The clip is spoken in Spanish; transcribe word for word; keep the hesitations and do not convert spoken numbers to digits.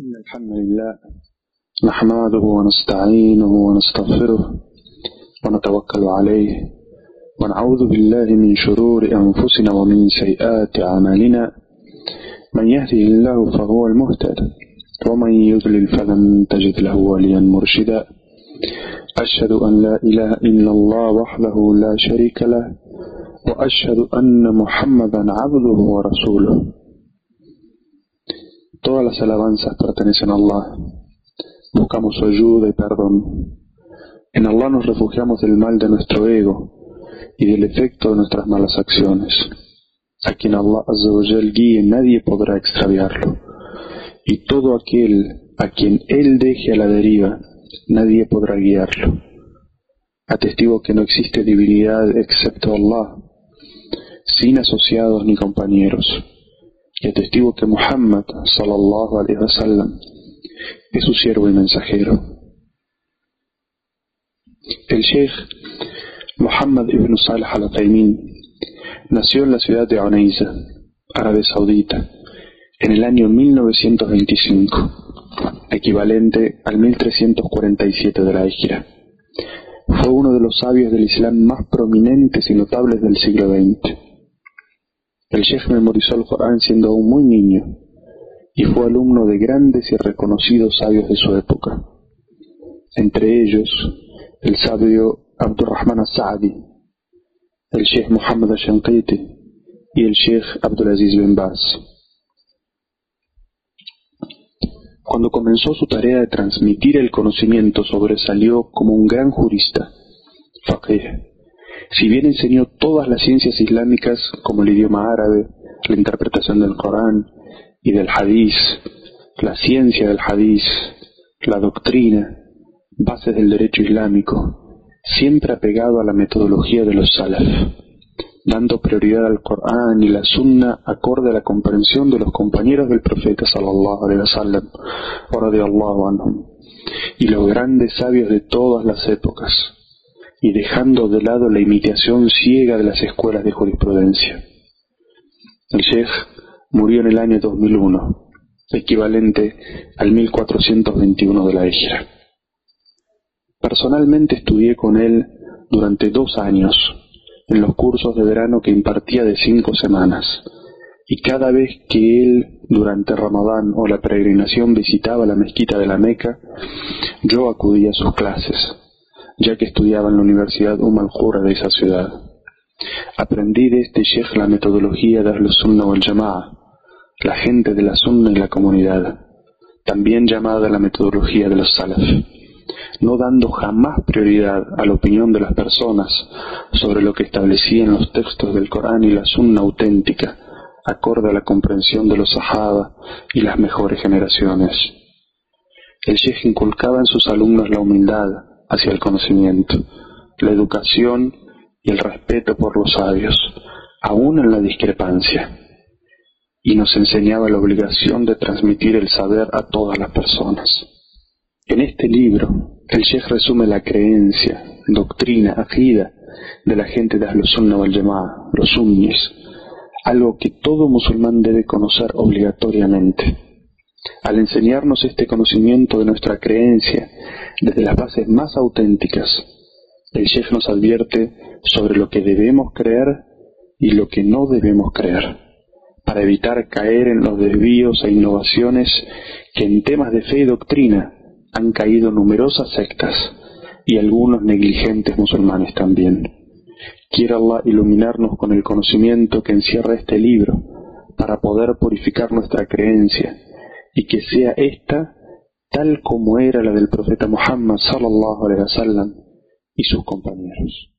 إن الحمد لله نحمده ونستعينه ونستغفره ونتوكل عليه ونعوذ بالله من شرور أنفسنا ومن سيئات أعمالنا من يهده الله فهو المهتد ومن يضلل فلن تجد له وليا مرشدا أشهد أن لا إله إلا الله وحده لا شريك له وأشهد أن محمدا عبده ورسوله. Todas las alabanzas pertenecen a Allah. Buscamos su ayuda y perdón. En Allah nos refugiamos del mal de nuestro ego y del efecto de nuestras malas acciones. A quien Allah Azza wa Jal guíe, nadie podrá extraviarlo. Y todo aquel a quien Él deje a la deriva, nadie podrá guiarlo. Atestigo que no existe divinidad excepto Allah, sin asociados ni compañeros. Y atestigo que Muhammad sallallahu alaihi wasallam es su siervo y mensajero. El Sheikh Muhammad ibn Salih al-Uthaymin nació en la ciudad de Unayza, Arabia Saudita, en el año mil novecientos veinticinco, equivalente al mil trescientos cuarenta y siete de la Hijra. Fue uno de los sabios del Islam más prominentes y notables del siglo veinte. El Sheikh memorizó el Corán siendo aún muy niño y fue alumno de grandes y reconocidos sabios de su época, entre ellos el sabio Abdurrahman al-Sa'di, el Sheikh Muhammad al-Shanqiti y el Sheikh Abdulaziz bin Baz. Cuando comenzó su tarea de transmitir el conocimiento, sobresalió como un gran jurista, faqih. Si bien enseñó todas las ciencias islámicas como el idioma árabe, la interpretación del Corán y del Hadís, la ciencia del Hadís, la doctrina, bases del derecho islámico, siempre apegado a la metodología de los salaf, dando prioridad al Corán y la Sunna acorde a la comprensión de los compañeros del profeta sallallahu alaihi wasallam, wa radiyallahu anhum, y los grandes sabios de todas las épocas, y dejando de lado la imitación ciega de las escuelas de jurisprudencia. El Sheikh murió en el año dos mil uno, equivalente al mil cuatrocientos veintiuno de la Hijra. Personalmente estudié con él durante dos años en los cursos de verano que impartía de cinco semanas, y cada vez que él durante Ramadán o la peregrinación visitaba la mezquita de la Meca, yo acudía a sus clases, ya que estudiaba en la Universidad Umm al-Qura de esa ciudad. Aprendí de este Sheikh la metodología de Ahlus Sunnah wal Jama'a, la gente de la Sunna y la comunidad, también llamada la metodología de los Salaf, no dando jamás prioridad a la opinión de las personas sobre lo que establecían los textos del Corán y la Sunna auténtica, acorde a la comprensión de los Sahaba y las mejores generaciones. El Sheikh inculcaba en sus alumnos la humildad hacia el conocimiento, la educación y el respeto por los sabios, aún en la discrepancia, y nos enseñaba la obligación de transmitir el saber a todas las personas. En este libro, el Sheikh resume la creencia, doctrina, aqida de la gente de Ahlus Sunnah wal Jama'a, los sunnis, algo que todo musulmán debe conocer obligatoriamente. Al enseñarnos este conocimiento de nuestra creencia desde las bases más auténticas, el Sheikh nos advierte sobre lo que debemos creer y lo que no debemos creer, para evitar caer en los desvíos e innovaciones que en temas de fe y doctrina han caído numerosas sectas y algunos negligentes musulmanes también. Quiera Allah iluminarnos con el conocimiento que encierra este libro para poder purificar nuestra creencia y que sea esta tal como era la del profeta Muhammad sallallahu alaihi wasallam y sus compañeros.